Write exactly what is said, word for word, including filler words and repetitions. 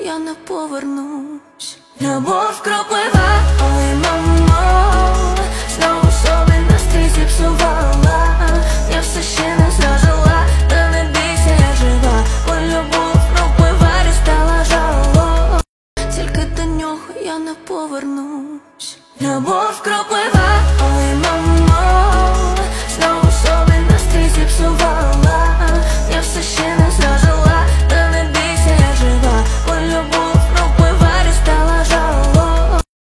я не повернусь. Любов кроплива, ой, мамо, знову собі настрій зіпсувала. Я все ще не зажила, та не бійся, я жива, бо любов кроплива, дістала жало. Тільки до нього я не повернусь. Любов кроплива, ой,